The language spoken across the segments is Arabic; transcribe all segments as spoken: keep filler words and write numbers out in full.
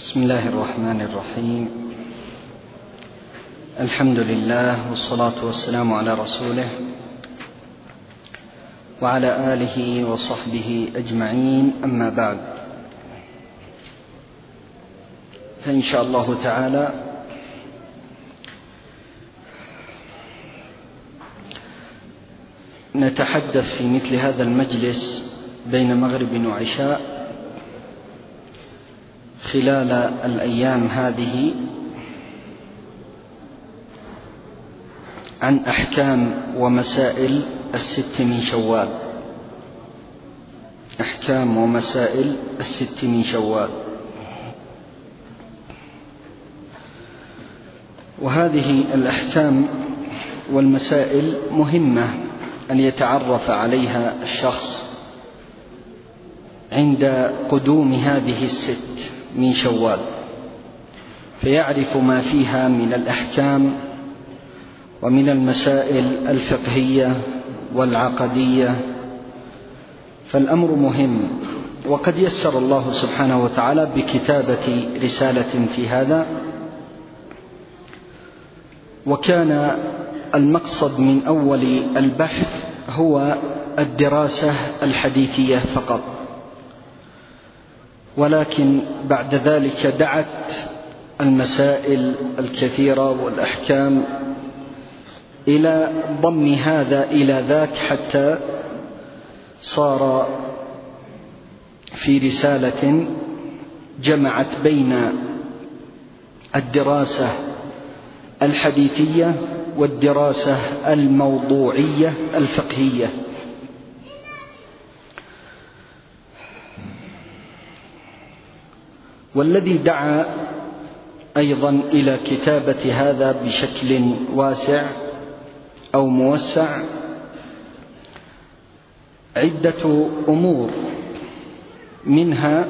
بسم الله الرحمن الرحيم. الحمد لله والصلاة والسلام على رسوله وعلى آله وصحبه أجمعين، أما بعد، فإن شاء الله تعالى نتحدث في مثل هذا المجلس بين مغرب وعشاء خلال الأيام هذه عن أحكام ومسائل الست من شوال. أحكام ومسائل الست من شوال، وهذه الأحكام والمسائل مهمة أن يتعرف عليها الشخص عند قدوم هذه الست من شوال، فيعرف ما فيها من الأحكام ومن المسائل الفقهية والعقدية، فالأمر مهم. وقد يسر الله سبحانه وتعالى بكتابة رسالة في هذا، وكان المقصد من أول البحث هو الدراسة الحديثية فقط، ولكن بعد ذلك دعت المسائل الكثيرة والأحكام إلى ضم هذا إلى ذاك، حتى صار في رسالة جمعت بين الدراسة الحديثية والدراسة الموضوعية الفقهية. والذي دعا أيضا إلى كتابة هذا بشكل واسع أو موسع عدة أمور، منها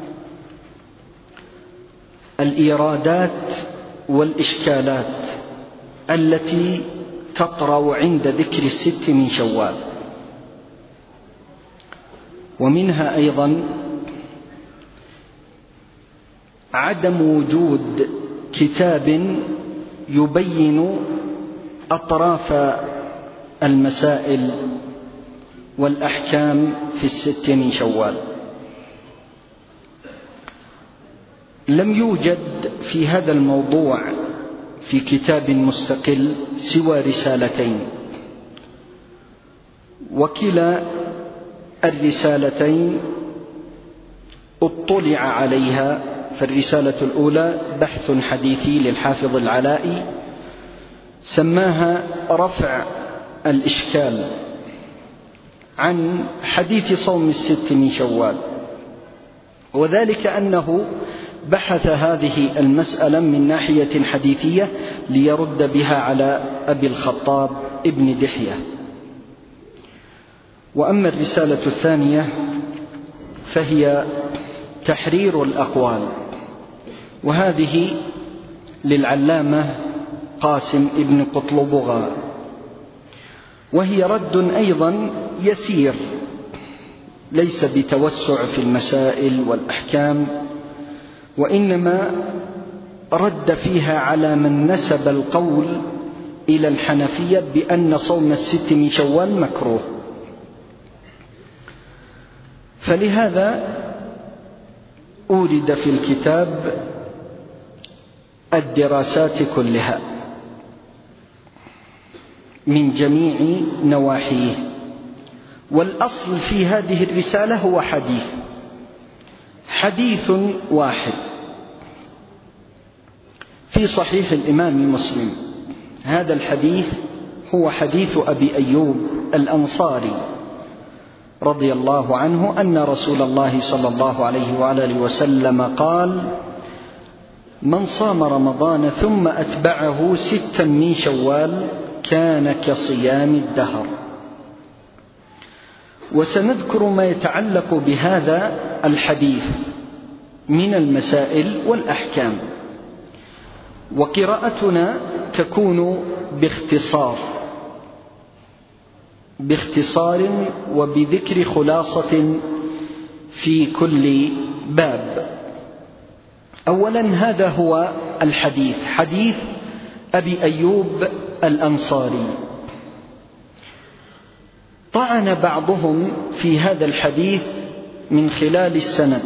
الإيرادات والإشكالات التي تطرأ عند ذكر الست من شوال، ومنها أيضا عدم وجود كتاب يبين أطراف المسائل والأحكام في الست من شوال. لم يوجد في هذا الموضوع في كتاب مستقل سوى رسالتين، وكلا الرسالتين اطلع عليها. فالرسالة الأولى بحث حديثي للحافظ العلائي، سماها رفع الإشكال عن حديث صوم الست من شوال، وذلك أنه بحث هذه المسألة من ناحية حديثية ليرد بها على أبي الخطاب ابن دحية. وأما الرسالة الثانية فهي تحرير الأقوال، وهذه للعلامة قاسم ابن قطلبغة، وهي رد أيضا يسير، ليس بتوسع في المسائل والأحكام، وإنما رد فيها على من نسب القول إلى الحنفية بأن صوم الست من شوال مكروه. فلهذا أورد في الكتاب الدراسات كلها من جميع نواحيه، والأصل في هذه الرسالة هو حديث حديث واحد في صحيح الإمام مسلم. هذا الحديث هو حديث أبي أيوب الأنصاري رضي الله عنه أن رسول الله صلى الله عليه وآله وسلم قال: من صام رمضان ثم أتبعه ستا من شوال كان كصيام الدهر. وسنذكر ما يتعلق بهذا الحديث من المسائل والأحكام، وقراءتنا تكون باختصار باختصار وبذكر خلاصة في كل باب. أولا هذا هو الحديث، حديث أبي أيوب الأنصاري. طعن بعضهم في هذا الحديث من خلال السند،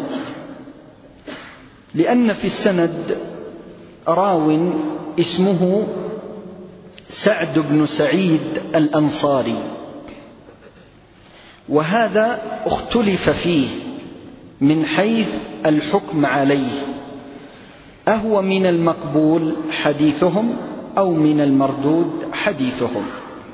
لأن في السند راو اسمه سعد بن سعيد الأنصاري، وهذا اختلف فيه من حيث الحكم عليه، أهو من المقبول حديثهم أو من المردود حديثهم.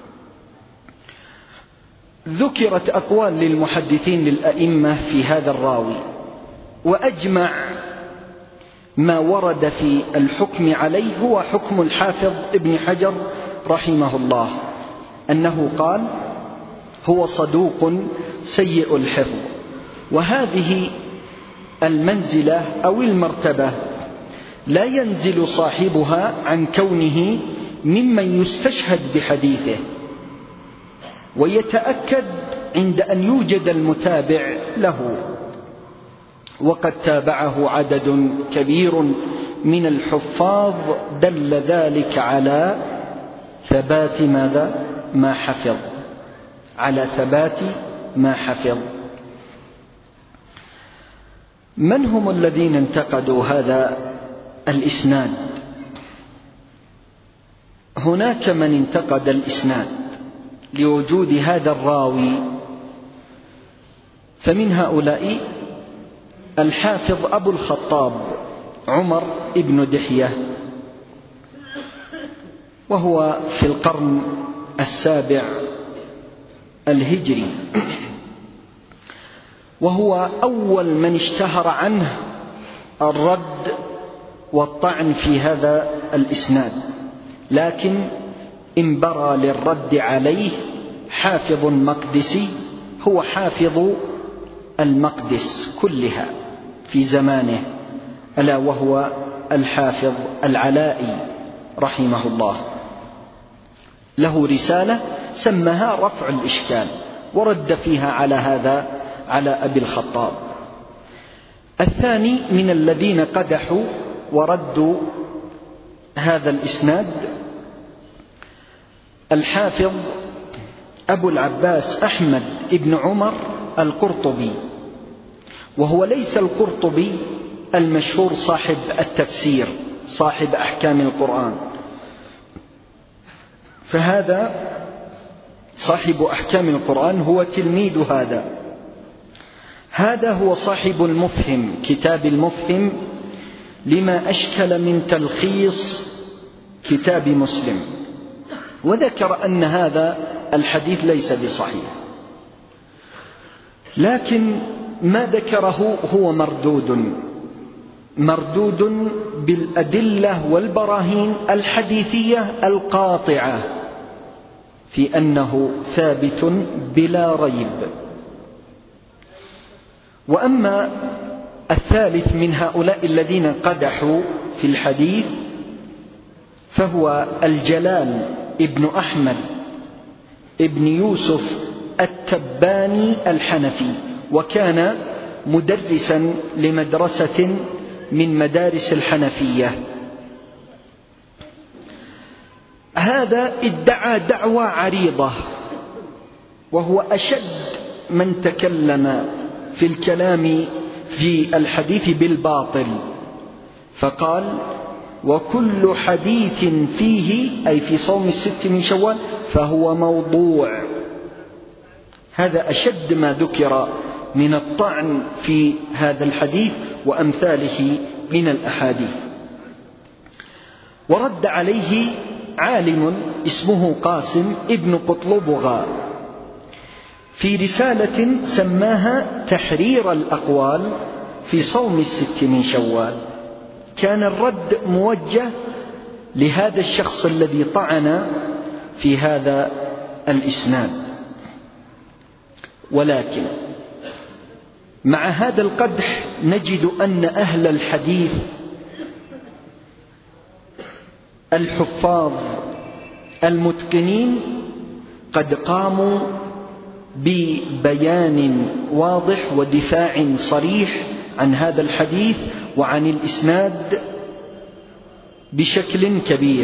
ذكرت أقوال للمحدثين للأئمة في هذا الراوي، وأجمع ما ورد في الحكم عليه هو حكم الحافظ ابن حجر رحمه الله، أنه قال هو صدوق سيء الحفظ. وهذه المنزلة أو المرتبة لا ينزل صاحبها عن كونه ممن يستشهد بحديثه، ويتأكد عند أن يوجد المتابع له، وقد تابعه عدد كبير من الحفاظ، دل ذلك على ثبات ماذا؟ ما حفظ، على ثبات ما حفظ. من هم الذين انتقدوا هذا الإسناد؟ هناك من انتقد الإسناد لوجود هذا الراوي، فمن هؤلاء الحافظ أبو الخطاب عمر ابن دحية، وهو في القرن السابع الهجري، وهو أول من اشتهر عنه الرد والطعن في هذا الإسناد، لكن انبرى للرد عليه حافظ مقدسي هو حافظ المقدس كلها في زمانه، ألا وهو الحافظ العلائي رحمه الله، له رسالة سماها رفع الإشكال، ورد فيها على هذا على أبي الخطاب. الثاني من الذين قدحوا وردوا هذا الإسناد الحافظ أبو العباس أحمد ابن عمر القرطبي، وهو ليس القرطبي المشهور صاحب التفسير صاحب أحكام القرآن، فهذا صاحب أحكام القرآن هو تلميذ هذا. هذا هو صاحب المفهم، كتاب المفهم لما أشكل من تلخيص كتاب مسلم، وذكر أن هذا الحديث ليس بصحيح، لكن ما ذكره هو مردود مردود بالأدلة والبراهين الحديثية القاطعة في أنه ثابت بلا ريب. وأما الثالث من هؤلاء الذين قدحوا في الحديث فهو الجلال ابن أحمد ابن يوسف التباني الحنفي، وكان مدرسا لمدرسة من مدارس الحنفية. هذا ادعى دعوى عريضة، وهو أشد من تكلم في الكلام في الحديث بالباطل، فقال وكل حديث فيه أي في صوم الست من شوال فهو موضوع. هذا أشد ما ذكر من الطعن في هذا الحديث وأمثاله من الأحاديث. ورد عليه عالم اسمه قاسم ابن قطلبغا في رسالة سماها تحرير الأقوال في صوم الست من شوال. كان الرد موجه لهذا الشخص الذي طعن في هذا الإسناد، ولكن مع هذا القدح نجد أن أهل الحديث الحفاظ المتقنين قد قاموا ببيان واضح ودفاع صريح عن هذا الحديث وعن الإسناد بشكل كبير.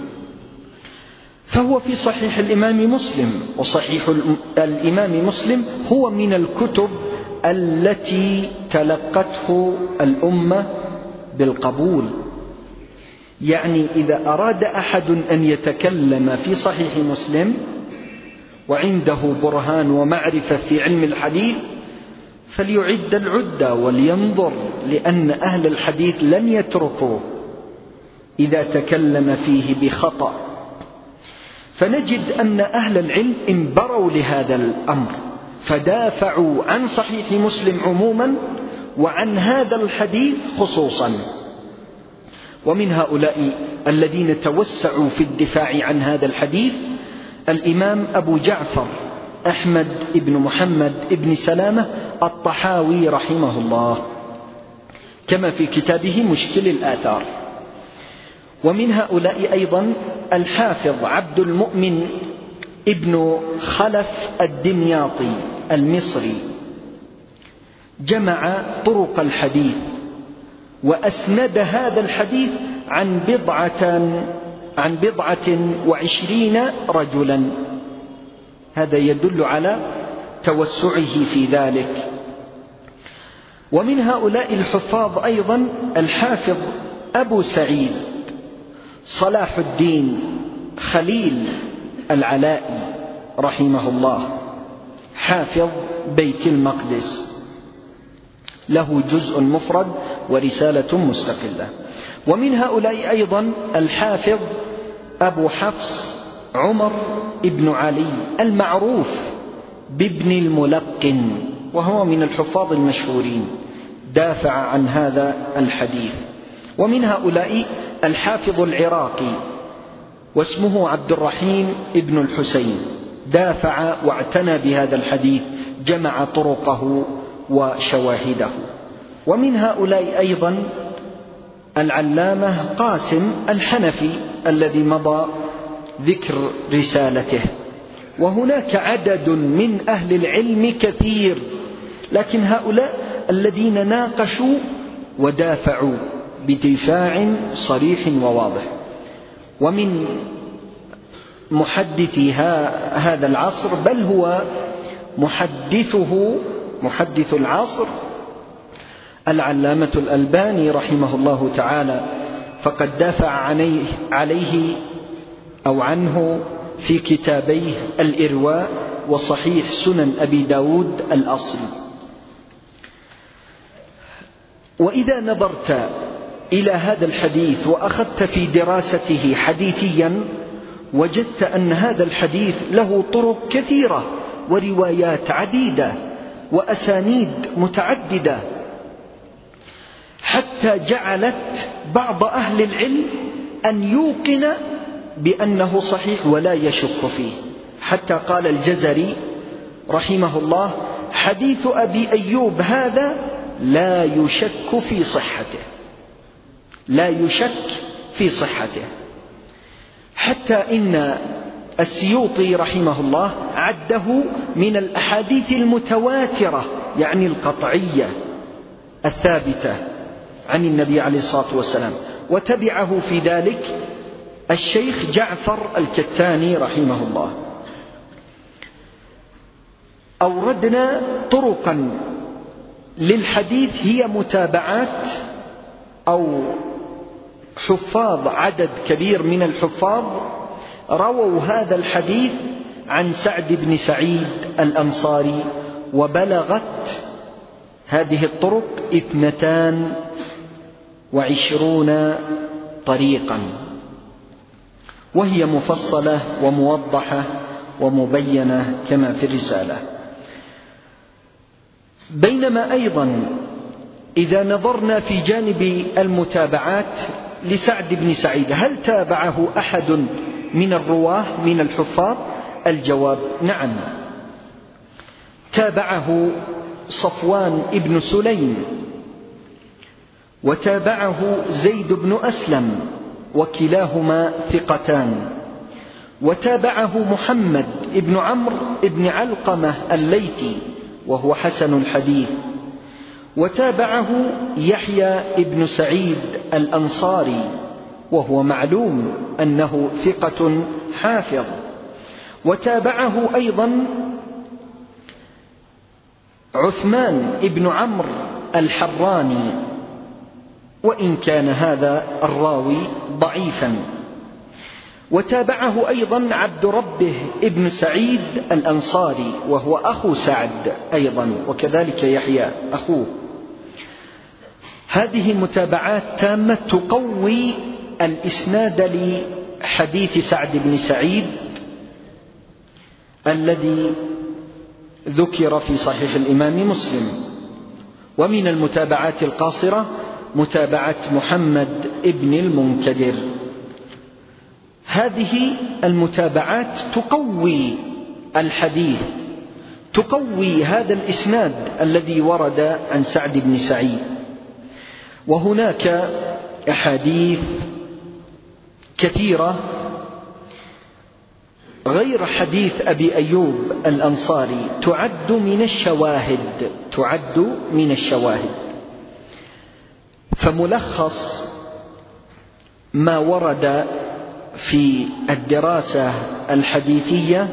فهو في صحيح الإمام مسلم، وصحيح الإمام مسلم هو من الكتب التي تلقته الأمة بالقبول. يعني إذا أراد أحد أن يتكلم في صحيح مسلم وعنده برهان ومعرفة في علم الحديث فليعد العدة ولينظر، لأن أهل الحديث لن يتركوا إذا تكلم فيه بخطأ. فنجد أن أهل العلم انبروا لهذا الأمر فدافعوا عن صحيح مسلم عموما وعن هذا الحديث خصوصا. ومن هؤلاء الذين توسعوا في الدفاع عن هذا الحديث الإمام أبو جعفر أحمد بن محمد بن سلامة الطحاوي رحمه الله، كما في كتابه مشكل الآثار. ومن هؤلاء أيضا الحافظ عبد المؤمن ابن خلف الدمياطي المصري، جمع طرق الحديث وأسند هذا الحديث عن بضعة عن بضعة وعشرين رجلا. هذا يدل على توسعه في ذلك. ومن هؤلاء الحفاظ أيضا الحافظ أبو سعيد صلاح الدين خليل العلائي رحمه الله، حافظ بيت المقدس، له جزء مفرد ورسالة مستقلة. ومن هؤلاء أيضا الحافظ أبو حفص عمر ابن علي المعروف بابن الملقن، وهو من الحفاظ المشهورين، دافع عن هذا الحديث. ومن هؤلاء الحافظ العراقي واسمه عبد الرحيم ابن الحسين، دافع واعتنى بهذا الحديث، جمع طرقه وشواهده. ومن هؤلاء أيضا العلامة قاسم الحنفي الذي مضى ذكر رسالته. وهناك عدد من أهل العلم كثير، لكن هؤلاء الذين ناقشوا ودافعوا بدفاع صريح وواضح. ومن محدثي هذا العصر، بل هو محدثه محدث العصر، العلامة الألباني رحمه الله تعالى، فقد دافع عليه, عليه أو عنه في كتابيه الإرواء وصحيح سنن أبي داود الأصل. وإذا نظرت إلى هذا الحديث وأخذت في دراسته حديثيا وجدت أن هذا الحديث له طرق كثيرة وروايات عديدة وأسانيد متعددة، حتى جعلت بعض أهل العلم أن يوقن بأنه صحيح ولا يشك فيه. حتى قال الجزري رحمه الله: حديث أبي أيوب هذا لا يشك في صحته، لا يشك في صحته. حتى إن السيوطي رحمه الله عده من الأحاديث المتواترة، يعني القطعية الثابتة عن النبي عليه الصلاة والسلام. وتبعه في ذلك الشيخ جعفر الكتاني رحمه الله. أوردنا طرقا للحديث هي متابعات أو حفاظ، عدد كبير من الحفاظ رووا هذا الحديث عن سعد بن سعيد الأنصاري، وبلغت هذه الطرق اثنتان وعشرون طريقا، وهي مفصلة وموضحة ومبينة كما في الرسالة. بينما أيضا إذا نظرنا في جانب المتابعات لسعد بن سعيد، هل تابعه أحد من الرواه من الحفاظ؟ الجواب نعم، تابعه صفوان ابن سليم، وتابعه زيد بن أسلم، وكلاهما ثقتان، وتابعه محمد ابن عمرو ابن علقمة الليثي وهو حسن الحديث، وتابعه يحيى ابن سعيد الأنصاري وهو معلوم أنه ثقة حافظ. وتابعه أيضا عثمان ابن عمرو الحراني، وإن كان هذا الراوي ضعيفا. وتابعه أيضا عبد ربه ابن سعيد الأنصاري وهو أخو سعد أيضا، وكذلك يحيى أخوه. هذه متابعات تامة تقوي الإسناد لحديث سعد بن سعيد الذي ذكر في صحيح الإمام مسلم. ومن المتابعات القاصرة متابعة محمد ابن المنكدر. هذه المتابعات تقوي الحديث، تقوي هذا الإسناد الذي ورد عن سعد بن سعيد. وهناك أحاديث كثيرة غير حديث أبي أيوب الأنصاري تعد من الشواهد، تعد من الشواهد. فملخص ما ورد في الدراسة الحديثية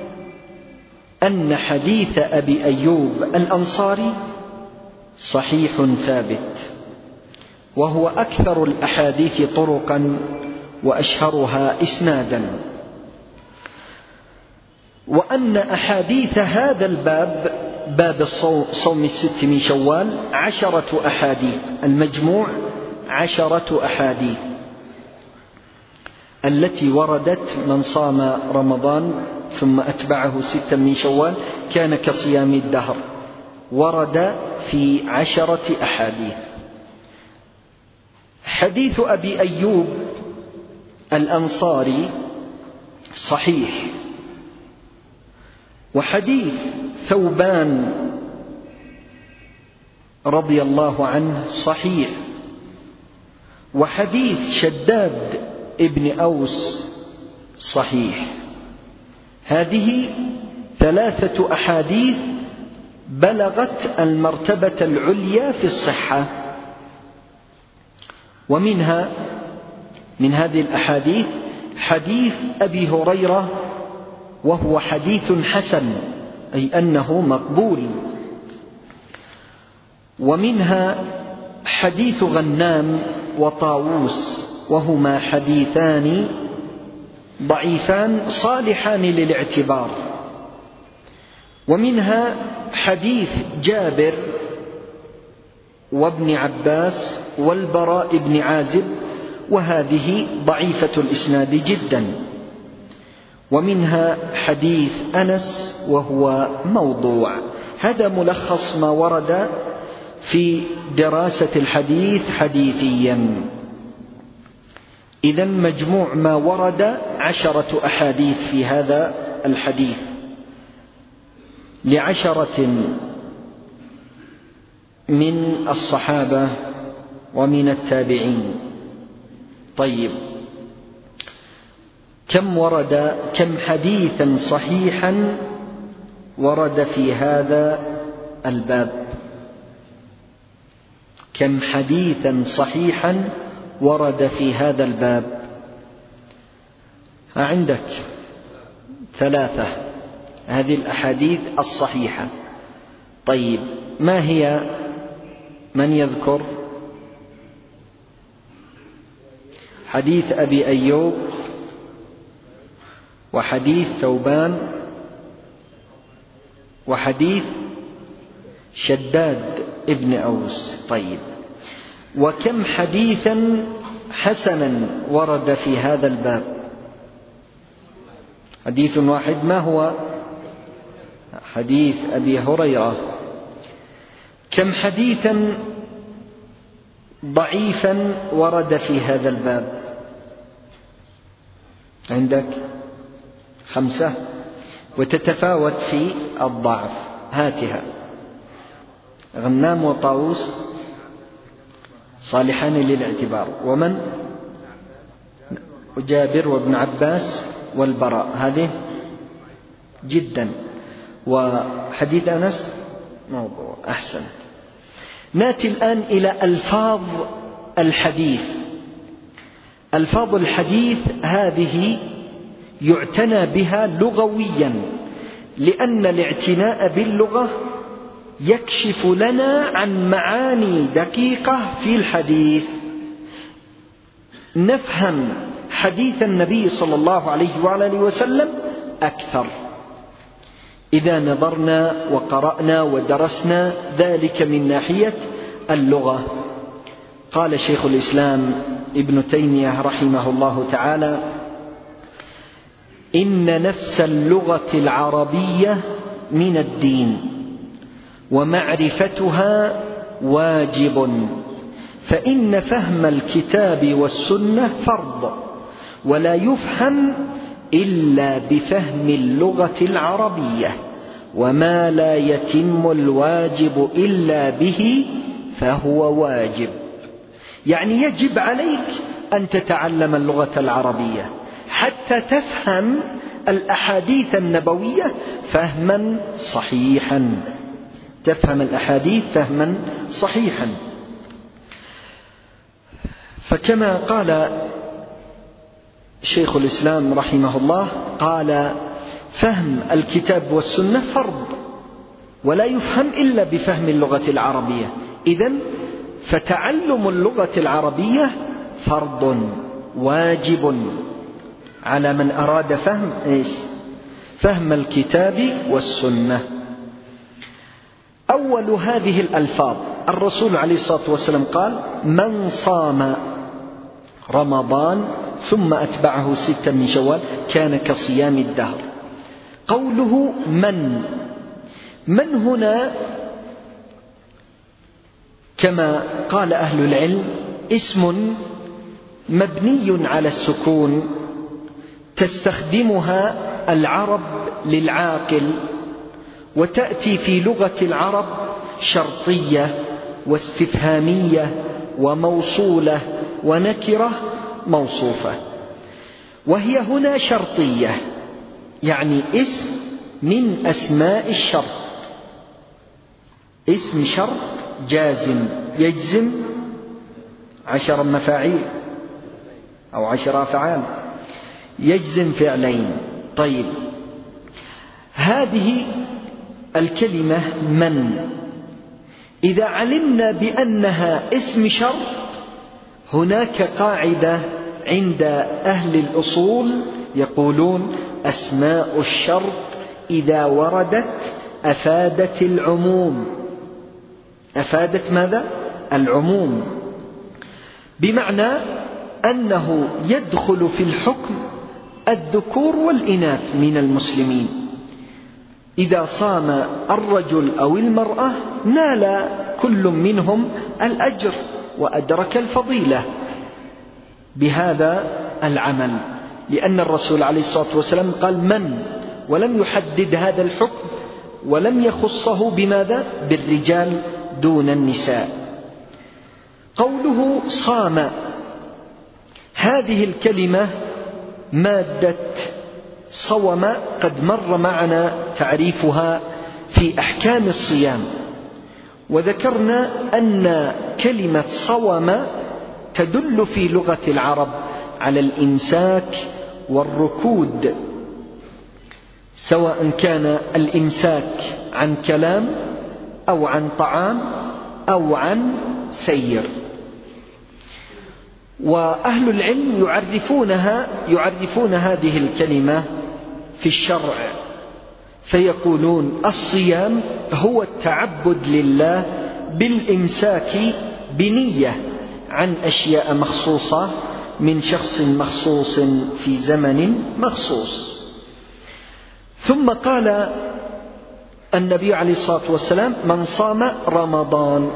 أن حديث أبي أيوب الأنصاري صحيح ثابت، وهو أكثر الأحاديث طرقا وأشهرها إسنادا. وأن أحاديث هذا الباب، باب صوم الست من شوال، عشرة أحاديث، المجموع عشرة أحاديث التي وردت: من صام رمضان ثم أتبعه ستا من شوال كان كصيام الدهر، ورد في عشرة أحاديث. حديث أبي أيوب الأنصاري صحيح، وحديث ثوبان رضي الله عنه صحيح، وحديث شداد ابن أوس صحيح. هذه ثلاثة أحاديث بلغت المرتبة العليا في الصحة. ومنها من هذه الأحاديث حديث أبي هريرة وهو حديث حسن، أي أنه مقبول. ومنها حديث غنام وطاووس، وهما حديثان ضعيفان صالحان للاعتبار. ومنها حديث جابر وابن عباس والبراء بن عازب، وهذه ضعيفة الإسناد جدا. ومنها حديث أنس وهو موضوع. هذا ملخص ما ورد في دراسة الحديث حديثيا. إذن مجموع ما ورد عشرة أحاديث في هذا الحديث لعشرة من الصحابة ومن التابعين. طيب، كم ورد كم حديثا صحيحا ورد في هذا الباب؟ كم حديثا صحيحا ورد في هذا الباب؟ عندك ثلاثة، هذه الأحاديث الصحيحة. طيب، ما هي؟ من يذكر؟ حديث أبي أيوب، وحديث ثوبان، وحديث شداد ابن أوس. طيب، وكم حديثا حسنا ورد في هذا الباب؟ حديث واحد. ما هو؟ حديث أبي هريرة. كم حديثا ضعيفا ورد في هذا الباب؟ عندك خمسة، وتتفاوت في الضعف. هاتها: غنام وطاووس صالحان للاعتبار، ومن؟ جابر وابن عباس والبراء، هذه جدا. وحديث أنس موضوع. أحسن. نأتي الآن إلى ألفاظ الحديث. ألفاظ الحديث هذه يعتنى بها لغويا، لأن الاعتناء باللغة يكشف لنا عن معاني دقيقة في الحديث. نفهم حديث النبي صلى الله عليه وعلى آله وسلم أكثر إذا نظرنا وقرأنا ودرسنا ذلك من ناحية اللغة. قال شيخ الإسلام ابن تيمية رحمه الله تعالى: إن نفس اللغة العربية من الدين، ومعرفتها واجب، فإن فهم الكتاب والسنة فرض، ولا يفهم إلا بفهم اللغة العربية، وما لا يتم الواجب إلا به فهو واجب. يعني يجب عليك أن تتعلم اللغة العربية حتى تفهم الأحاديث النبوية فهما صحيحا، تفهم الأحاديث فهما صحيحا. فكما قال شيخ الإسلام رحمه الله، قال: فهم الكتاب والسنة فرض، ولا يفهم إلا بفهم اللغة العربية. إذن فتعلم اللغة العربية فرض واجب على من أراد فهم إيش؟ فهم الكتاب والسنة. أول هذه الألفاظ الرسول عليه الصلاة والسلام قال: من صام رمضان ثم أتبعه ستا من شوال كان كصيام الدهر. قوله من من هنا كما قال أهل العلم اسم مبني على السكون تستخدمها العرب للعاقل، وتأتي في لغة العرب شرطية واستفهامية وموصولة ونكرة موصوفة. وهي هنا شرطية، يعني اسم من أسماء الشرط، اسم شرط جازم يجزم عشر مفاعيل أو عشر أفعال، يجزم فعلين. طيب، هذه الكلمة من إذا علمنا بأنها اسم شرط، هناك قاعدة عند أهل الأصول يقولون: أسماء الشرط إذا وردت أفادت العموم. أفادت ماذا؟ العموم، بمعنى أنه يدخل في الحكم الذكور والإناث من المسلمين. إذا صام الرجل أو المرأة نال كل منهم الأجر وأدرك الفضيلة بهذا العمل، لأن الرسول عليه الصلاة والسلام قال من، ولم يحدد هذا الحكم ولم يخصه بماذا؟ بالرجال دون النساء. قوله صام، هذه الكلمة مادة صوم قد مر معنا تعريفها في أحكام الصيام، وذكرنا أن كلمة صوم تدل في لغة العرب على الإمساك والركود، سواء كان الإمساك عن كلام أو عن طعام أو عن سير. وأهل العلم يعرفونها يعرفون هذه الكلمة في الشرع، فيقولون: الصيام هو التعبد لله بالإمساك بنية عن أشياء مخصوصة من شخص مخصوص في زمن مخصوص. ثم قال النبي عليه الصلاة والسلام: من صام رمضان.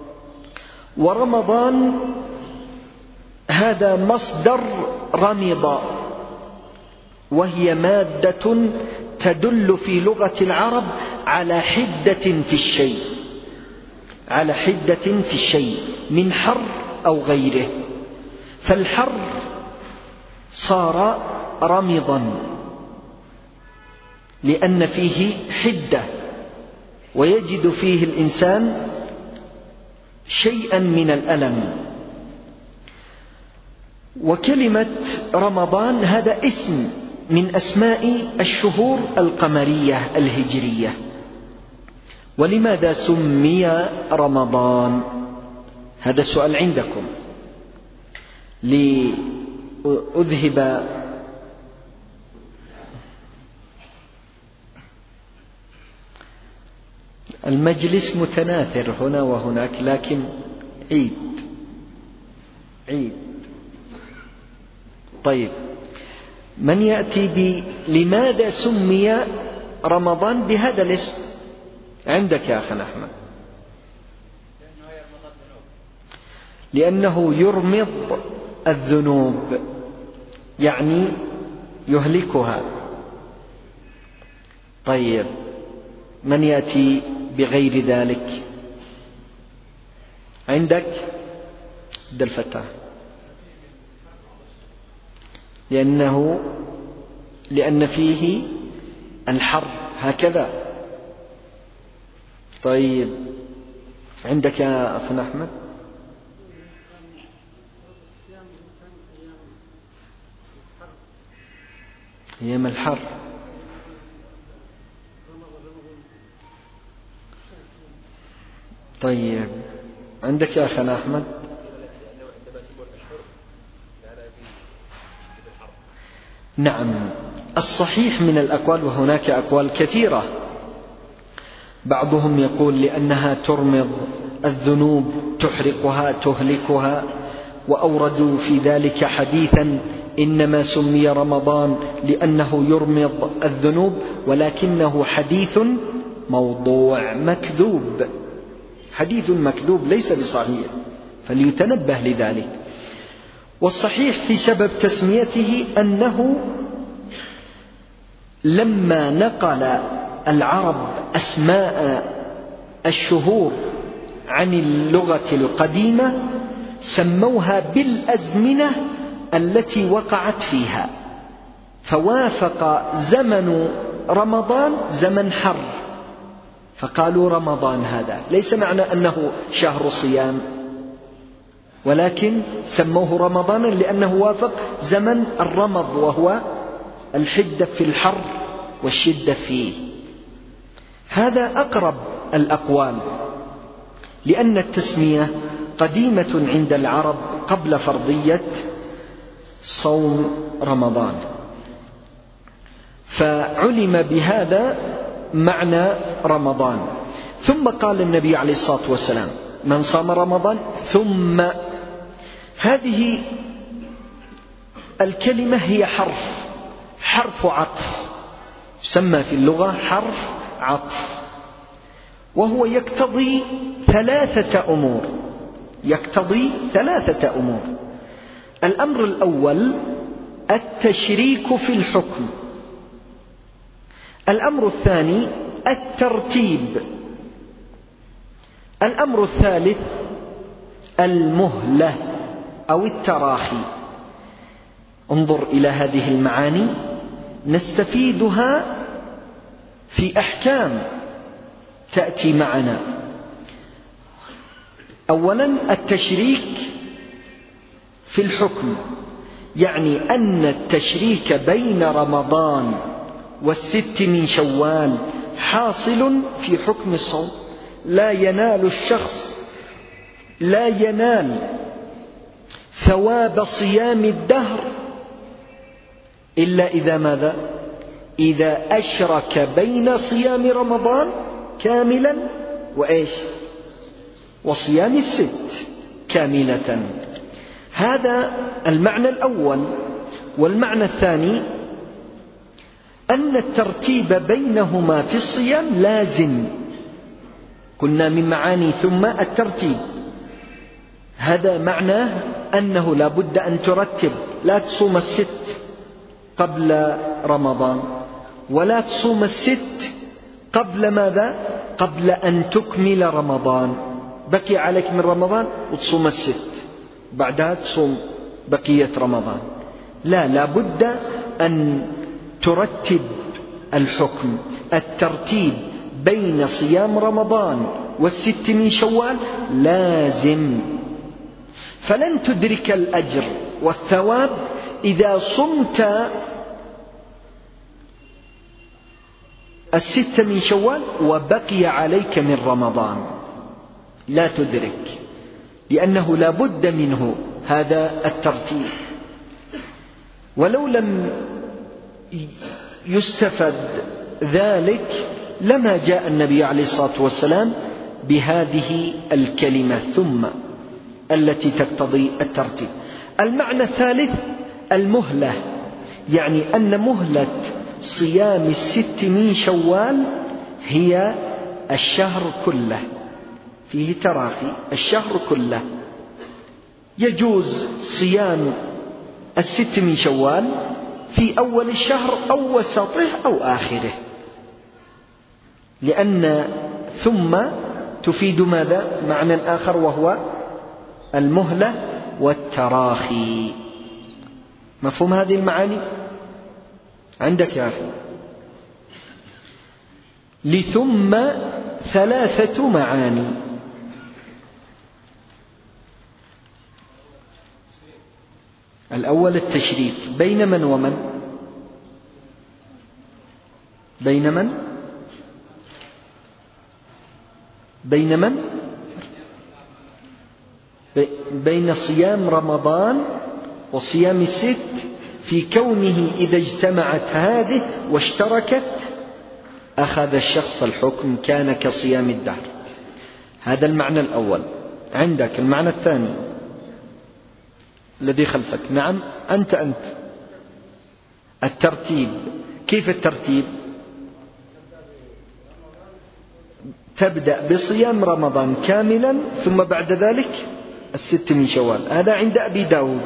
ورمضان هذا مصدر رمض، وهي مادة تدل في لغة العرب على حدة في الشيء، على حدة في الشيء من حر أو غيره. فالحر صار رمضا لأن فيه حدة، ويجد فيه الإنسان شيئا من الألم. وكلمة رمضان هذا اسم من أسماء الشهور القمرية الهجرية. ولماذا سمي رمضان؟ هذا السؤال عندكم لأذهب المجلس متناثر هنا وهناك، لكن عيد عيد. طيب، من يأتي ب لماذا سمي رمضان بهذا الاسم؟ عندك يا أخي أحمد. لأنه يرمض الذنوب، يعني يهلكها. طيب، من يأتي بغير ذلك؟ عندك عبد الفتاح. لأنه لأن فيه الحر هكذا. طيب، عندك يا أخي أحمد؟ أيام الحر. طيب، عندك يا أخي أحمد؟ نعم، الصحيح من الأقوال، وهناك أقوال كثيرة، بعضهم يقول لأنها ترمض الذنوب، تحرقها، تهلكها، وأوردوا في ذلك حديثا إنما سمي رمضان لأنه يرمض الذنوب، ولكنه حديث موضوع مكذوب، حديث مكذوب ليس بصحيح، فليتنبه لذلك. والصحيح في سبب تسميته أنه لما نقل العرب أسماء الشهور عن اللغة القديمة سموها بالأزمنة التي وقعت فيها، فوافق زمن رمضان زمن حر فقالوا رمضان. هذا ليس معنى أنه شهر صيام، ولكن سموه رمضانا لأنه وافق زمن الرمض، وهو الحدة في الحر والشدة فيه. هذا أقرب الأقوال، لأن التسمية قديمة عند العرب قبل فرضية صوم رمضان، فعلم بهذا معنى رمضان. ثم قال النبي عليه الصلاة والسلام: من صام رمضان ثم. هذه الكلمة هي حرف حرف عطف، يسمى في اللغة حرف عطف، وهو يقتضي ثلاثة أمور يقتضي ثلاثة أمور. الأمر الأول التشريك في الحكم. الأمر الثاني الترتيب. الأمر الثالث المهلة أو التراخي. انظر إلى هذه المعاني نستفيدها في أحكام تأتي معنا. أولا التشريك في الحكم، يعني أن التشريك بين رمضان والست من شوال حاصل في حكم الصوم. لا ينال الشخص لا ينال ثواب صيام الدهر إلا إذا ماذا؟ إذا أشرك بين صيام رمضان كاملا وإيش؟ وصيام الست كاملة. هذا المعنى الأول. والمعنى الثاني أن الترتيب بينهما في الصيام لازم. قلنا من معاني ثم الترتيب، هذا معناه أنه لا بد أن ترتب، لا تصوم الست قبل رمضان، ولا تصوم الست قبل ماذا؟ قبل أن تكمل رمضان. بقي عليك من رمضان وتصوم الست، بعدها تصوم بقية رمضان. لا لا بد أن ترتب الحكم، الترتيب بين صيام رمضان والست من شوال لازم، فلن تدرك الأجر والثواب إذا صمت الست من شوال وبقي عليك من رمضان، لا تدرك، لأنه لا بد منه هذا الترتيب. ولو لم يستفد ذلك لما جاء النبي عليه الصلاة والسلام بهذه الكلمة ثم التي تقتضي الترتيب. المعنى الثالث المهلة، يعني أن مهلة صيام الست من شوال هي الشهر كله، فيه تراخي الشهر كله. يجوز صيام الست من شوال في أول الشهر أو وسطه أو آخره، لأن ثم تفيد ماذا؟ معنى آخر وهو المهلة والتراخي. مفهوم هذه المعاني عندك يا أخي؟ لثم ثلاثة معاني. الأول التشريك، بين من ومن؟ بين من؟ بين من؟ بين صيام رمضان وصيام الست، في كونه إذا اجتمعت هذه واشتركت أخذ الشخص الحكم كان كصيام الدهر. هذا المعنى الأول. عندك المعنى الثاني الذي خلفك. نعم أنت أنت الترتيب. كيف الترتيب؟ تبدأ بصيام رمضان كاملا ثم بعد ذلك الست من شوال. هذا عند أبي داود.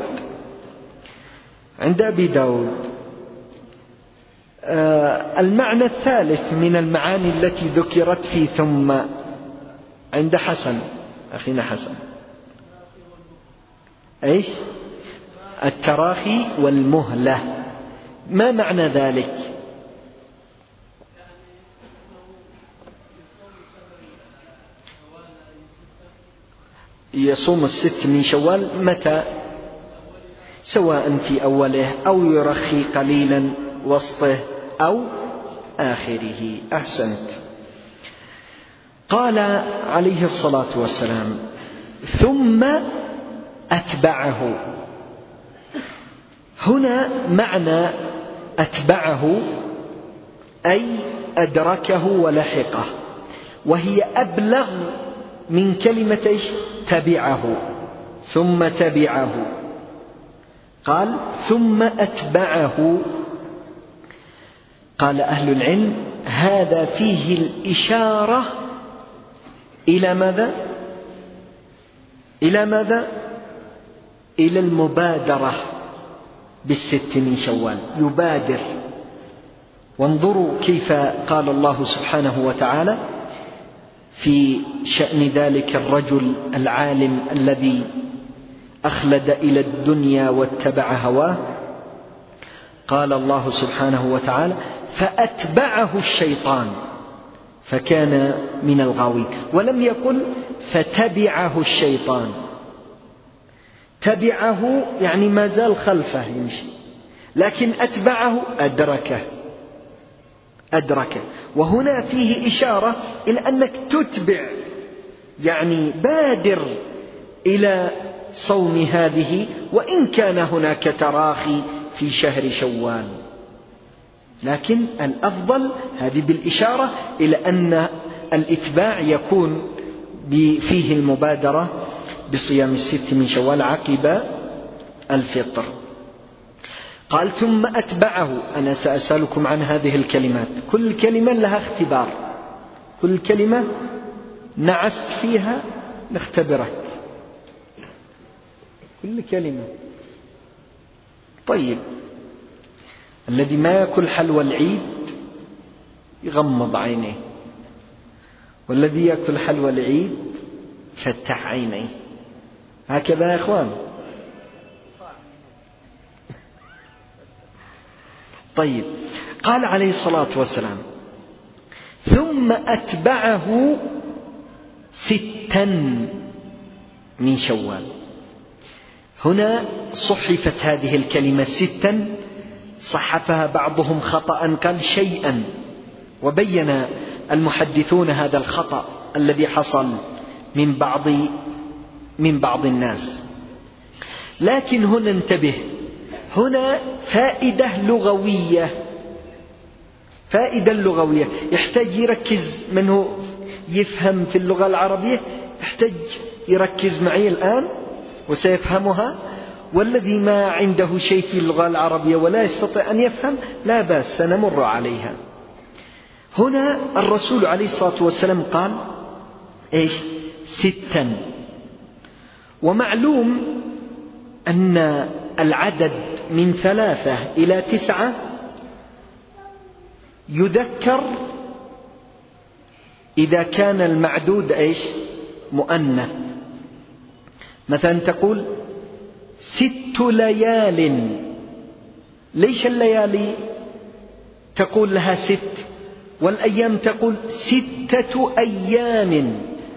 عند أبي داود. آه المعنى الثالث من المعاني التي ذكرت في ثم عند حسن، أخينا حسن، إيش؟ التراخي والمهلة. ما معنى ذلك؟ يصوم الست من شوال متى؟ سواء في أوله أو يرخي قليلا وسطه أو آخره. أحسنت. قال عليه الصلاة والسلام ثم أتبعه. هنا معنى أتبعه أي أدركه ولحقه، وهي أبلغ من كلمة تبعه. ثم تبعه، قال ثم أتبعه. قال أهل العلم هذا فيه الإشارة إلى ماذا؟ إلى ماذا؟ إلى المبادرة بالست من شوال، يبادر. وانظروا كيف قال الله سبحانه وتعالى في شأن ذلك الرجل العالم الذي أخلد إلى الدنيا واتبع هواه. قال الله سبحانه وتعالى فأتبعه الشيطان فكان من الغاوين، ولم يقل فتبعه الشيطان. تبعه يعني ما زال خلفه يمشي، لكن أتبعه أدركه أدركه. وهنا فيه إشارة إلى أنك تتبع، يعني بادر إلى صوم هذه، وإن كان هناك تراخي في شهر شوال، لكن الأفضل هذه بالإشارة إلى أن الإتباع يكون فيه المبادرة بصيام الست من شوال عقب الفطر. قال ثم أتبعه. أنا سأسألكم عن هذه الكلمات، كل كلمة لها اختبار، كل كلمة نعست فيها نختبرك، كل كلمة. طيب، الذي ما يأكل حلوى العيد يغمض عينيه، والذي يأكل حلوى العيد فتح عينيه. هكذا يا إخوان. طيب، قال عليه الصلاة والسلام ثم أتبعه ستا من شوال. هنا صحفت هذه الكلمة ستا، صحفها بعضهم خطأ قال شيئا، وبين المحدثون هذا الخطأ الذي حصل من بعض من بعض الناس. لكن هنا انتبه، هنا فائدة لغوية، فائدة لغوية يحتاج يركز منه يفهم في اللغة العربية، يحتاج يركز معي الآن وسيفهمها. والذي ما عنده شيء في اللغة العربية ولا يستطيع أن يفهم لا بأس، سنمر عليها. هنا الرسول عليه الصلاة والسلام قال إيش؟ ستا. ومعلوم أن العدد من ثلاثة إلى تسعة يذكر إذا كان المعدود إيش؟ مؤنث. مثلا تقول ست ليال. ليش الليالي تقول لها ست، والأيام تقول ستة أيام؟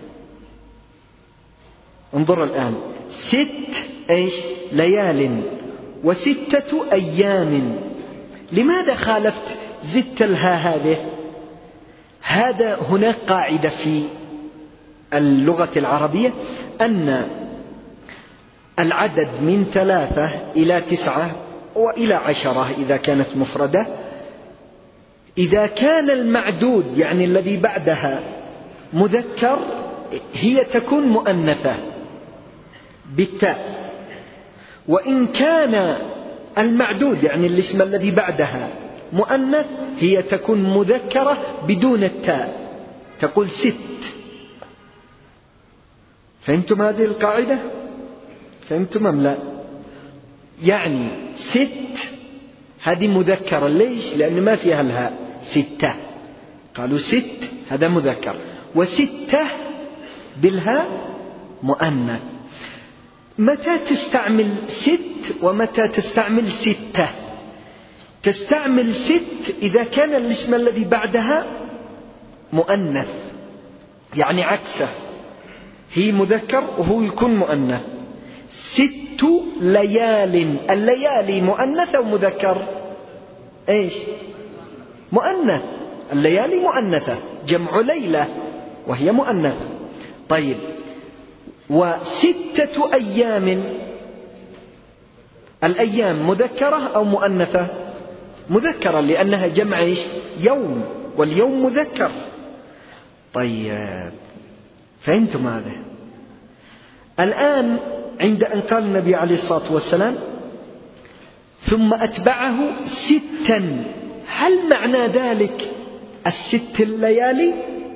انظر الآن، ست إيش؟ ليال، وستة أيام. لماذا خالفت زدت لها هذه؟ هذا هناك قاعدة في اللغة العربية أن العدد من ثلاثة إلى تسعة وإلى عشرة إذا كانت مفردة، إذا كان المعدود يعني الذي بعدها مذكر هي تكون مؤنثة بالتاء، وإن كان المعدود يعني الاسم الذي بعدها مؤنث هي تكون مذكرة بدون التاء، تقول ست. فهمتم هذه القاعدة؟ فهمتم أم لا؟ يعني ست هذه مذكرة. ليش؟ لأن ما فيها الهاء. ستة قالوا ست هذا مذكر، وستة بالهاء مؤنث. متى تستعمل ست ومتى تستعمل ستة؟ تستعمل ست إذا كان الاسم الذي بعدها مؤنث، يعني عكسه، هي مذكر وهو يكون مؤنث. ست ليال، الليالي مؤنث أو مذكر؟ إيش؟ مؤنث. الليالي مؤنثة، جمع ليلة وهي مؤنثة. طيب، وستة أيام، الأيام مذكرة أو مؤنثة؟ مذكرة، لأنها جمع إيش؟ يوم، واليوم مذكر. طيب، فهمتم هذا؟ الآن عند أن قال النبي عليه الصلاة والسلام ثم أتبعه ستا، هل معنى ذلك الست الليالي؟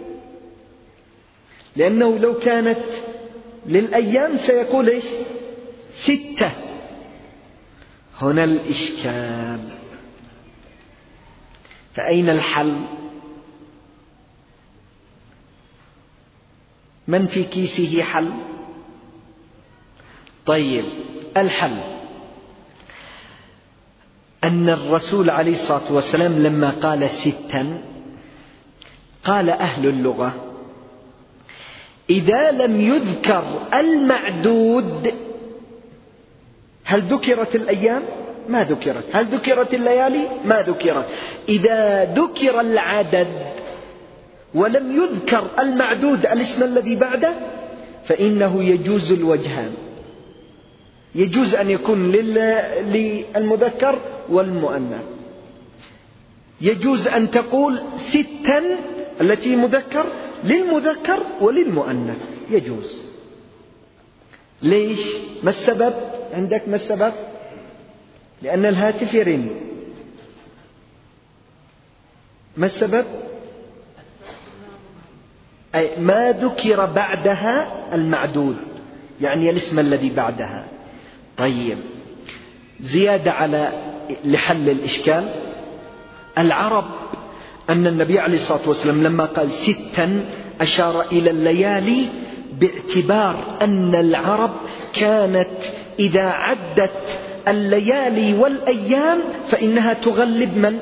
لأنه لو كانت للأيام سيقول إيش؟ ستة. هنا الإشكال، فأين الحل؟ من في كيسه حل؟ طيب، الحل أن الرسول عليه الصلاة والسلام لما قال ستا قال أهل اللغة إذا لم يذكر المعدود، هل ذكرت الأيام؟ ما ذكرت. هل ذكرت الليالي؟ ما ذكرت. إذا ذكر العدد ولم يذكر المعدود الاسم الذي بعده فإنه يجوز الوجهان، يجوز أن يكون للمذكر والمؤنث. يجوز أن تقول ستا التي مذكر للمذكر وللمؤنث، يجوز. ليش؟ ما السبب عندك؟ ما السبب؟ لأن الهاتف يرن. ما السبب؟ أي ما ذكر بعدها المعدود، يعني الاسم الذي بعدها. طيب، زيادة على لحل الإشكال، العرب أن النبي عليه الصلاة والسلام لما قال ستا أشار إلى الليالي باعتبار أن العرب كانت إذا عدت الليالي والأيام فإنها تغلب من؟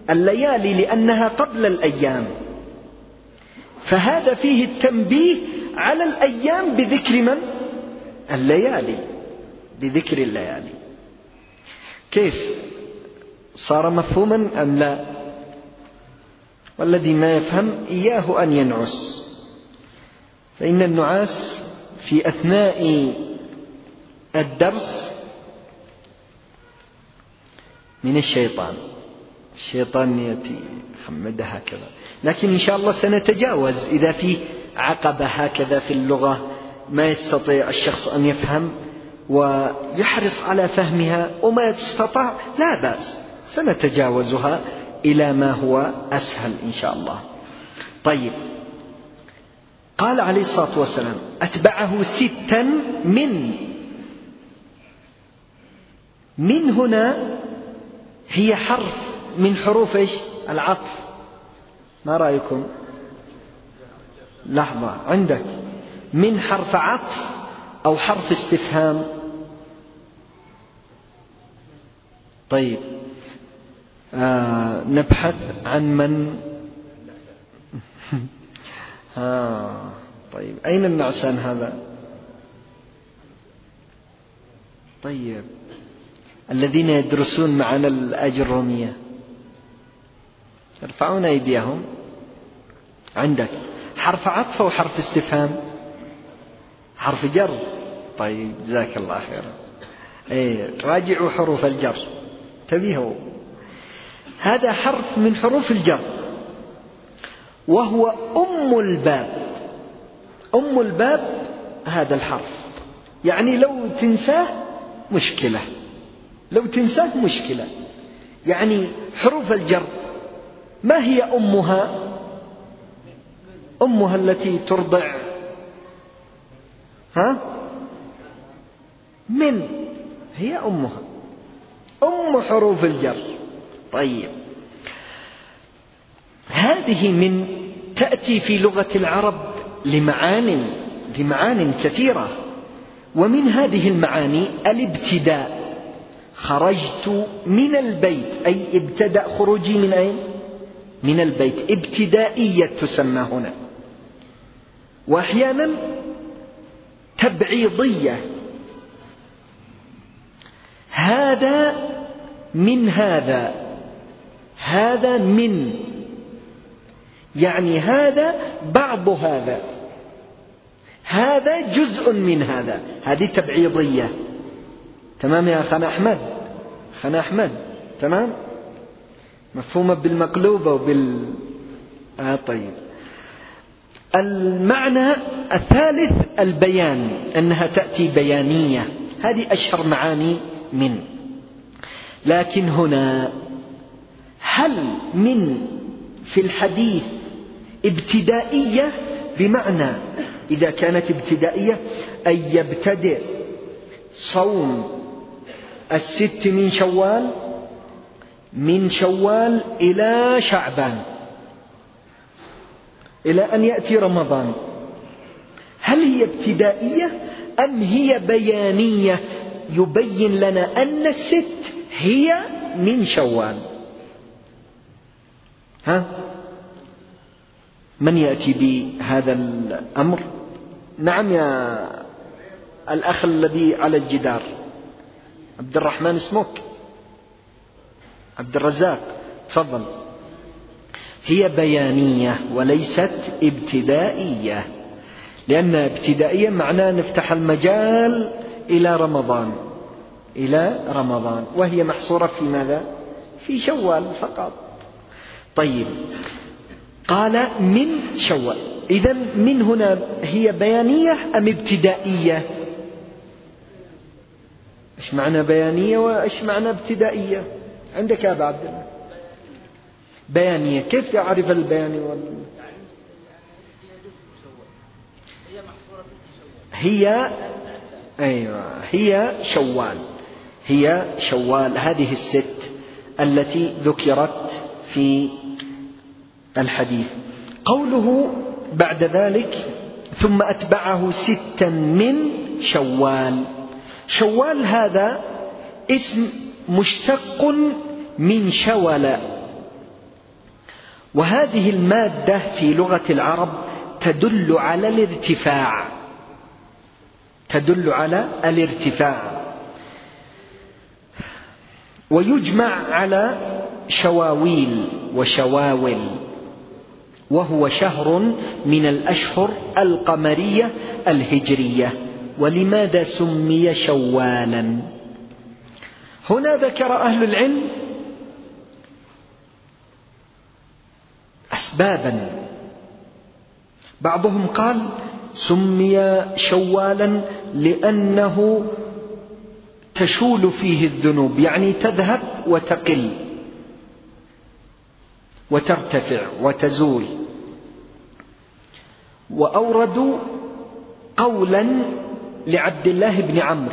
الليالي، لأنها قبل الأيام. فهذا فيه التنبيه على الأيام بذكر من؟ الليالي، بذكر الليالي. كيف؟ صار مفهوما أم لا؟ والذي ما يفهم إياه أن ينعس، فإن النعاس في أثناء الدرس من الشيطان، الشيطان يأتي خمدها هكذا. لكن إن شاء الله سنتجاوز إذا في عقبة هكذا في اللغة ما يستطيع الشخص أن يفهم ويحرص على فهمها وما يستطاع لا بأس، سنتجاوزها إلى ما هو أسهل إن شاء الله. طيب، قال عليه الصلاة والسلام أتبعه ستا من من هنا هي حرف من حروف إيش؟ العطف. ما رأيكم؟ لحظة، عندك من حرف عطف أو حرف استفهام؟ طيب، آه نبحث عن من آه طيب، أين النعسان هذا؟ طيب، الذين يدرسون معنا الأجرومية يرفعون أيديهم. عندك حرف عطف أو حرف استفهام؟ حرف جر. طيب، جزاك الله خيرا. ايه، راجعوا حروف الجر، انتبهوا، هذا حرف من حروف الجر وهو أم الباب. أم الباب هذا الحرف، يعني لو تنساه مشكلة، لو تنساه مشكلة. يعني حروف الجر ما هي أمها؟ أمها التي ترضع ها من، هي أمها، أم حروف الجر. طيب، هذه من تأتي في لغة العرب لمعان لمعان كثيرة، ومن هذه المعاني الابتداء. خرجت من البيت، أي ابتدأ خروجي من أين؟ من البيت، ابتدائية تسمى هنا. وأحيانا تبعيضية، هذا من هذا، هذا من، يعني هذا بعض هذا، هذا جزء من هذا، هذه تبعيضية. تمام يا أخنا أحمد؟ أخنا أحمد تمام؟ مفهومة بالمقلوبة وبال آه طيب. المعنى الثالث البيان، أنها تأتي بيانية، هذه أشهر معاني من. لكن هنا هل من في الحديث ابتدائية؟ بمعنى إذا كانت ابتدائية أي يبتدئ صوم الست من شوال، من شوال إلى شعبان، إلى أن يأتي رمضان. هل هي ابتدائية أم هي بيانية يبين لنا أن الست هي من شوال؟ ها؟ من يأتي بهذا الأمر؟ نعم يا الأخ الذي على الجدار، عبد الرحمن اسمك؟ عبد الرزاق، تفضل. هي بيانية وليست ابتدائية، لأن ابتدائية معناه نفتح المجال إلى رمضان، إلى رمضان، وهي محصورة في ماذا؟ في شوال فقط. طيب، قال من شوال، إذن من هنا هي بيانية أم ابتدائية؟ إيش معنى بيانية وإيش معنى ابتدائية؟ عندك يا أبا عبد الله؟ بيانية، كيف يعرف البياني وال... هي أيوة هي شوال، هي شوال، هذه الست التي ذكرت في الحديث. قوله بعد ذلك ثم أتبعه ستا من شوال. شوال هذا اسم مشتق من شول، وهذه المادة في لغة العرب تدل على الارتفاع، تدل على الارتفاع. ويجمع على شواويل وشواول، وهو شهر من الأشهر القمرية الهجرية. ولماذا سمي شوالا؟ هنا ذكر أهل العلم أسبابا. بعضهم قال سمي شوالا لأنه تشول فيه الذنوب، يعني تذهب وتقل وترتفع وتزول. وأوردوا قولا لعبد الله بن عمرو: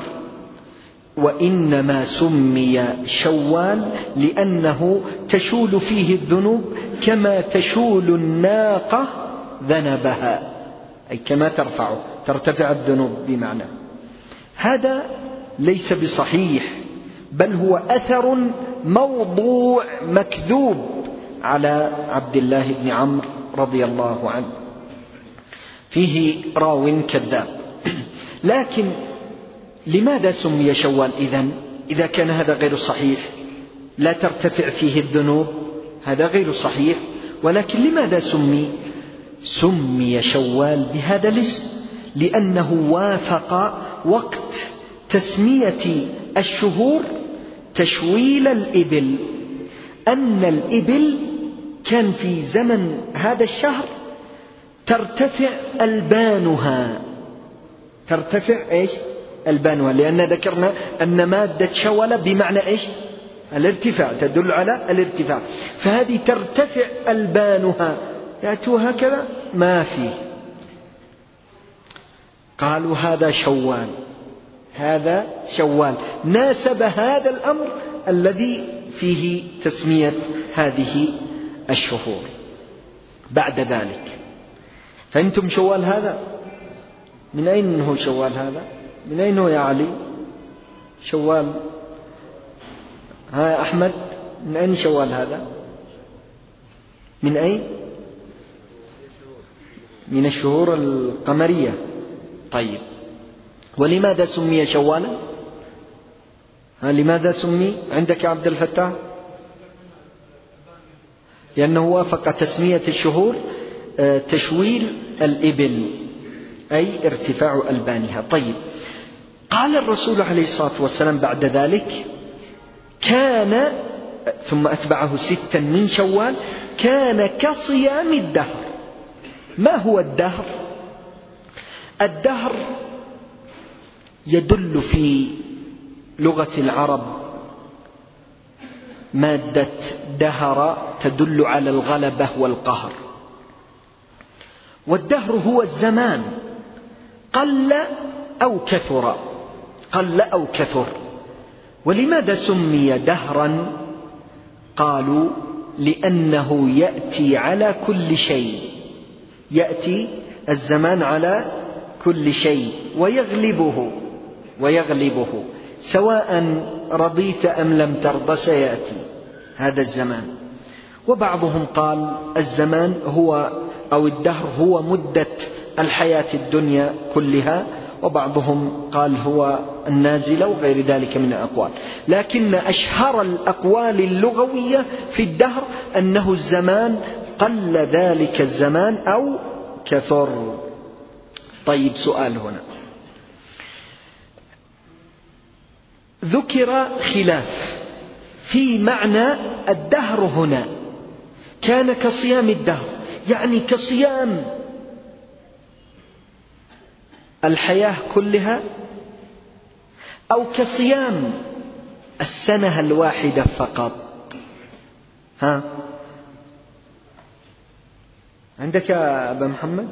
وإنما سمي شوال لأنه تشول فيه الذنوب كما تشول الناقة ذنبها، أي كما ترفع ترتفع الذنوب بمعنى. هذا ليس بصحيح، بل هو أثر موضوع مكذوب على عبد الله بن عمرو رضي الله عنه، فيه راو كذاب. لكن لماذا سمي شوال إذن؟ إذا كان هذا غير صحيح، لا ترتفع فيه الذنوب، هذا غير صحيح. ولكن لماذا سمي سمي شوال بهذا الاسم؟ لأنه وافق وقت تسمية الشهور تشويل الإبل، أن الإبل كان في زمن هذا الشهر ترتفع ألبانها، ترتفع إيش؟ ألبانها، لأن ذكرنا أن مادة شول بمعنى إيش؟ الارتفاع، تدل على الارتفاع. فهذه ترتفع ألبانها، يأتوا هكذا ما فيه. قالوا هذا شوال، هذا شوال، ناسب هذا الأمر الذي فيه تسمية هذه الشهور. بعد ذلك فأنتم شوال هذا من أين هو شوال هذا؟ من أين هو يا علي؟ شوال ها يا أحمد، من أين شوال هذا؟ من أين؟ من الشهور القمرية. طيب، ولماذا سمي شوالا؟ ها لماذا سمي عندك يا عبد الفتاح؟ لأنه وافق تسمية الشهور تشويل الإبل، أي ارتفاع ألبانها. طيب، قال الرسول عليه الصلاة والسلام بعد ذلك: كان، ثم أتبعه ستا من شوال، كان كصيام الدهر. ما هو الدهر؟ الدهر يدل في لغة العرب مادة دهر تدل على الغلبة والقهر، والدهر هو الزمان، قل أو كثر، قل أو كثر. ولماذا سمي دهرا؟ قالوا لأنه يأتي على كل شيء، يأتي الزمان على كل شيء ويغلبه ويغلبه سواء رضيت أم لم ترضى، سيأتي هذا الزمان. وبعضهم قال الزمان هو أو الدهر هو مدة الحياة الدنيا كلها، وبعضهم قال هو النازلة، وغير ذلك من الأقوال. لكن أشهر الأقوال اللغوية في الدهر أنه الزمان، قل ذلك الزمان أو كثر. طيب، سؤال هنا، ذكر خلاف في معنى الدهر هنا. كان كصيام الدهر، يعني كصيام الحياة كلها، أو كصيام السنة الواحدة فقط؟ ها عندك يا أبا محمد؟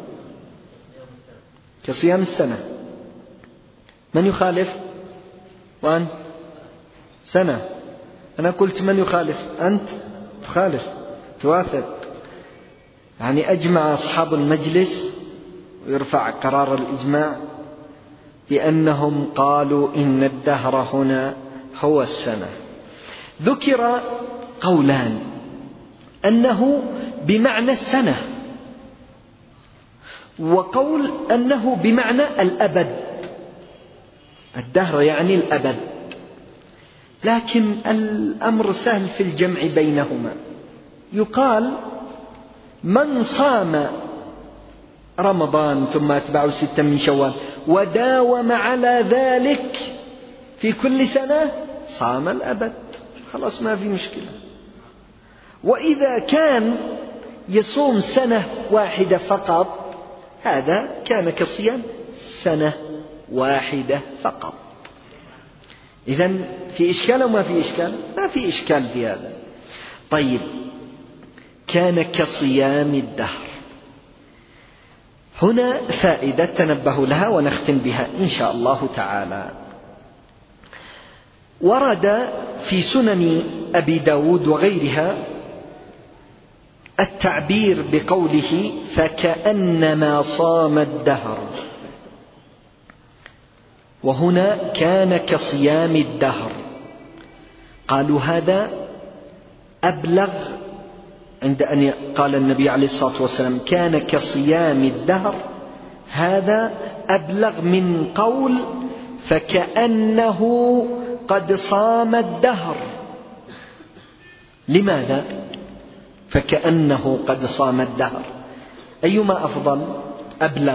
كصيام السنة. من يخالف؟ وأنت؟ سنة. أنا قلت من يخالف؟ أنت تخالف، توافق. يعني أجمع أصحاب المجلس ويرفع قرار الإجماع بأنهم قالوا إن الدهر هنا هو السنة. ذكر قولان: أنه بمعنى السنة، وقول أنه بمعنى الأبد، الدهر يعني الأبد، لكن الأمر سهل في الجمع بينهما. يقال من صام رمضان ثم أتبعه ستا من شوال وداوم على ذلك في كل سنة صام الأبد، خلاص ما في مشكلة. وإذا كان يصوم سنة واحدة فقط هذا كان كصيام سنة واحدة فقط. إذن في إشكال أو ما في إشكال؟ ما في إشكال في هذا. طيب، كان كصيام الدهر. هنا فائدة تنبهوا لها ونختم بها إن شاء الله تعالى. ورد في سنن أبي داود وغيرها التعبير بقوله فكأنما صام الدهر، وهنا كان كصيام الدهر. قالوا هذا أبلغ عند أن قال النبي عليه الصلاة والسلام كان كصيام الدهر، هذا أبلغ من قول فكأنه قد صام الدهر. لماذا فكأنه قد صام الدهر؟ أيما أفضل أبلغ؟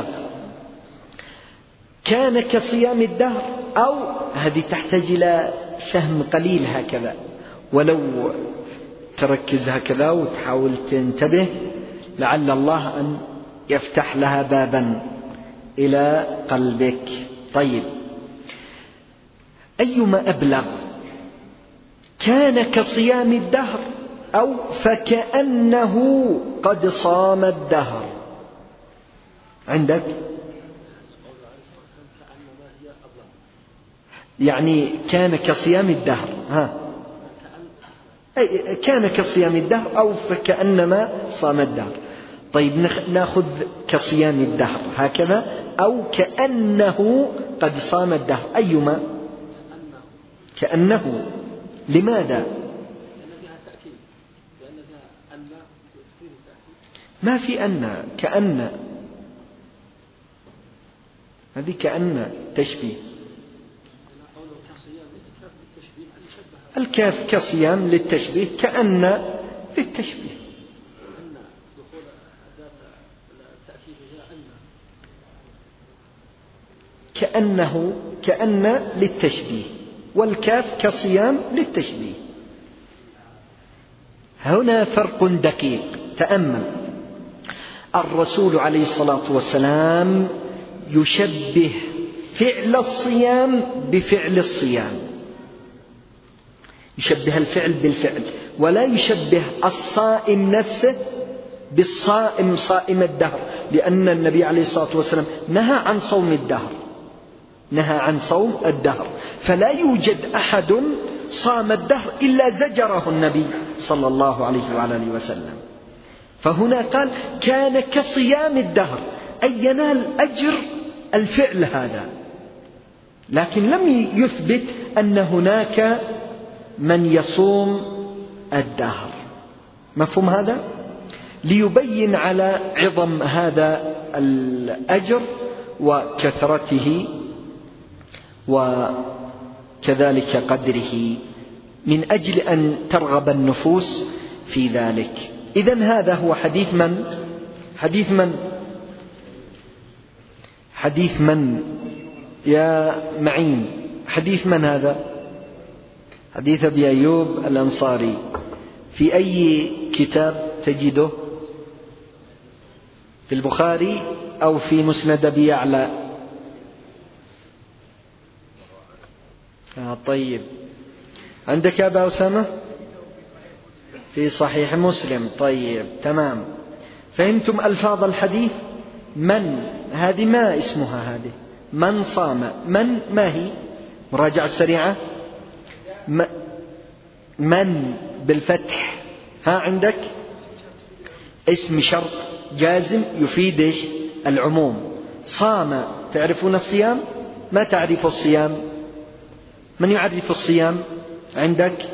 كان كصيام الدهر أو هذه تحتاج إلى فهم قليل هكذا، ولو تركز هكذا وتحاول تنتبه لعل الله أن يفتح لها بابا إلى قلبك. طيب، أيما أبلغ؟ كان كصيام الدهر أو فكأنه قد صام الدهر؟ عندك يعني كان كصيام الدهر، ها كان كصيام الدهر أو فكأنما صام الدهر. طيب، نأخذ كصيام الدهر هكذا أو كأنه قد صام الدهر، أيما؟ كأنه. لماذا؟ ما في أن، كأن هذه كأن تشبيه. الكاف كصيام للتشبيه، كأن للتشبيه. كأنه كأن للتشبيه، والكاف كصيام للتشبيه. هنا فرق دقيق، تأمل. الرسول عليه الصلاة والسلام يشبه فعل الصيام بفعل الصيام، يشبه الفعل بالفعل، ولا يشبه الصائم نفسه بالصائم صائم الدهر، لأن النبي عليه الصلاة والسلام نهى عن صوم الدهر، نهى عن صوم الدهر، فلا يوجد أحد صام الدهر إلا زجره النبي صلى الله عليه وعلى وسلم. فهنا قال كان كصيام الدهر، أي ينال أجر الفعل هذا، لكن لم يثبت أن هناك من يصوم الدهر. مفهوم هذا؟ ليبين على عظم هذا الأجر وكثرته وكذلك قدره، من أجل أن ترغب النفوس في ذلك. إذن هذا هو حديث من؟ حديث من؟ حديث من يا معين؟ حديث من هذا؟ حديث أبي أيوب الأنصاري. في أي كتاب تجده؟ في البخاري أو في مسند أبي يعلى؟ آه طيب، عندك يا أبا أسامة؟ في صحيح مسلم. طيب تمام، فهمتم ألفاظ الحديث؟ من هذه ما اسمها هذه؟ من صام، من ما هي؟ مراجعة سريعة. من بالفتح، ها عندك اسم شرط جازم يفيد إيش؟ العموم. صام، تعرفون الصيام؟ ما تعرف الصيام؟ من يعرف الصيام عندك؟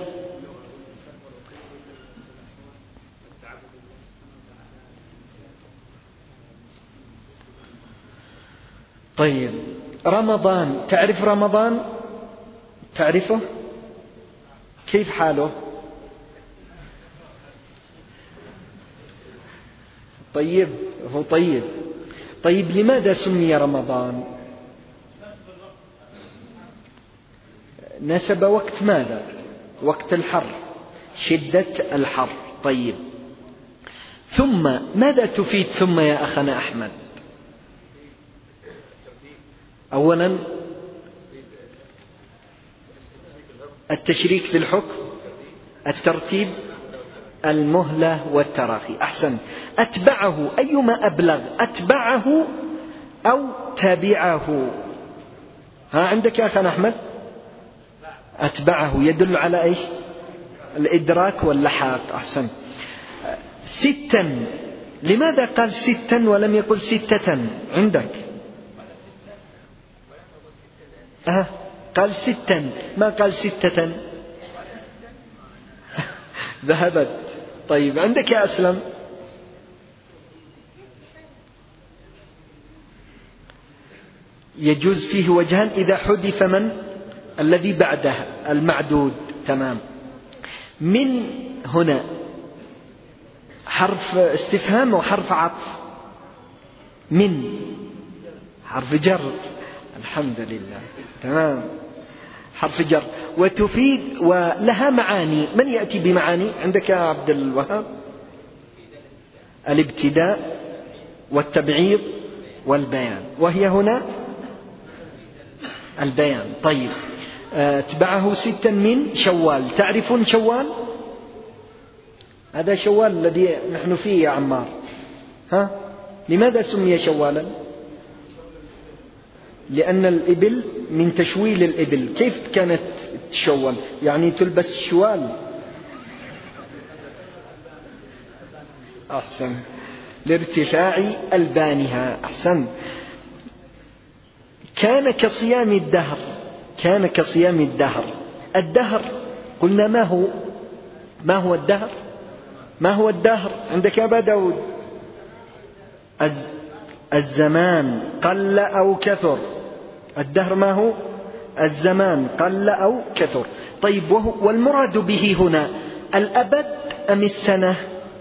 طيب رمضان، تعرف رمضان؟ تعرفه؟ كيف حاله؟ طيب هو طيب طيب لماذا سمي رمضان؟ نسب وقت ماذا؟ وقت الحر، شدة الحر. طيب ثم ماذا تفيد ثم يا أخنا أحمد؟ أولا التشريك في الحكم، الترتيب، المهلة والتراخي. أحسن. أتبعه، أيما أبلغ، أتبعه أو تبعه؟ ها عندك يا أخنا أحمد؟ أتبعه يدل على إيش؟ الإدراك واللحاق. أحسن. ستا، لماذا قال ستا ولم يقل ستة عندك؟ أه قال ستا ما قال ستة. ذهبت. طيب عندك يا أسلم؟ يجوز فيه وجهان إذا حذف من الذي بعده المعدود. تمام. من هنا حرف استفهام وحرف عطف. من حرف جر. الحمد لله. تمام. حرف جر وتفيد ولها معاني. من يأتي بمعاني عندك يا عبد الوهاب؟ الابتداء والتبعيض والبيان، وهي هنا البيان. طيب اتبعه ستا من شوال. تعرفون شوال؟ هذا شوال الذي نحن فيه يا عمار. ها لماذا سمي شوالا؟ لأن الإبل من تشويل الإبل. كيف كانت تشول؟ يعني تلبس شوال. أحسن. لارتفاع ألبانها. أحسن. كان كصيام الدهر. كان كصيام الدهر. الدهر قلنا ما هو؟ ما هو الدهر؟ ما هو الدهر عندك يا أبا داود؟ الزمان قل أو كثر. الدهر ما هو؟ الزمان قل أو كثر. طيب وهو والمراد به هنا الأبد أم السنة؟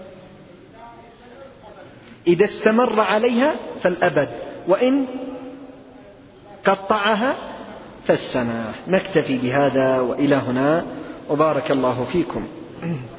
إذا استمر عليها فالأبد، وإن قطعها فالسنة. نكتفي بهذا وإلى هنا، وبارك الله فيكم.